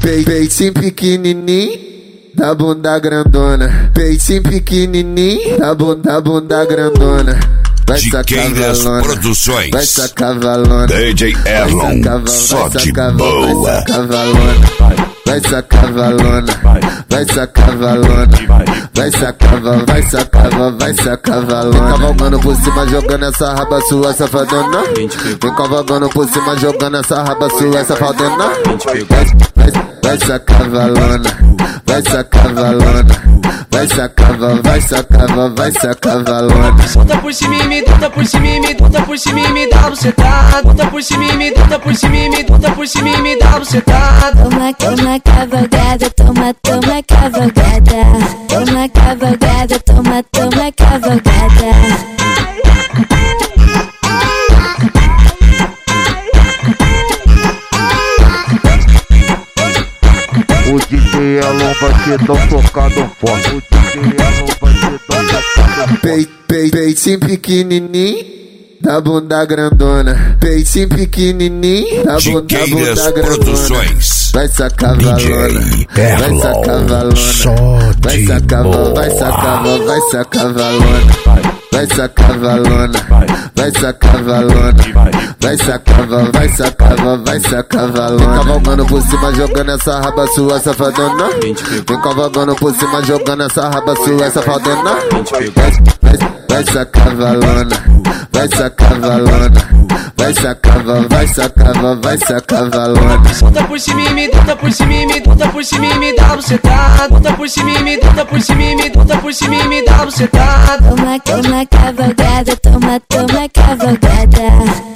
Peitinho pequenininho, da bunda grandona. Peitinho pequenininho, da bunda grandona. Vai sacar valona, Produções. vai sacar valona. DJ Erlon, só de boa. Vai sacar valona, vai sacar valona, vai sacar valona, vai sacar valona. Vem cavalgando por cima, jogando essa raba sua, safadona. Vem cavalgando por cima, jogando essa raba sua, safadona. Vai sacar valona, vai sacar valona, vai sacar valona. Bota por cima e me, bota por cima e me, bota por cima e me dá bucetada. Bota por cima e me, bota por cima e me, bota por cima e me dá bucetada. Toma, toma cavalgada, toma, toma cavalgada. Toma cavalgada, toma, toma cavalgada. O DJ Erlon vai ser tão tocado forte. O DJ Erlon vai ser tão tocado forte. Peitinho pequenininho, da bunda grandona. Peitinho pequenininho, da bunda grandona. Produções. Vai sacar valona, vai sacar valona, vai sacar valona, vai sacar valona, vai sacar valona, vai sacar valona, vai sacar valona. Vem cavalgando por cima, jogando essa raba sua, safadona. Vem cavalgando por cima, jogando essa raba sua, safadona. Vai sacar valona, vai sacar valona, vai sacar valona. Bota por cima e me, bota por cima e me, bota por cima e me dá bucetada. Bota por cima e me, bota por cima e me, bota por cima e me dá bucetada. Toma, toma cavalgada, toma, toma cavalgada.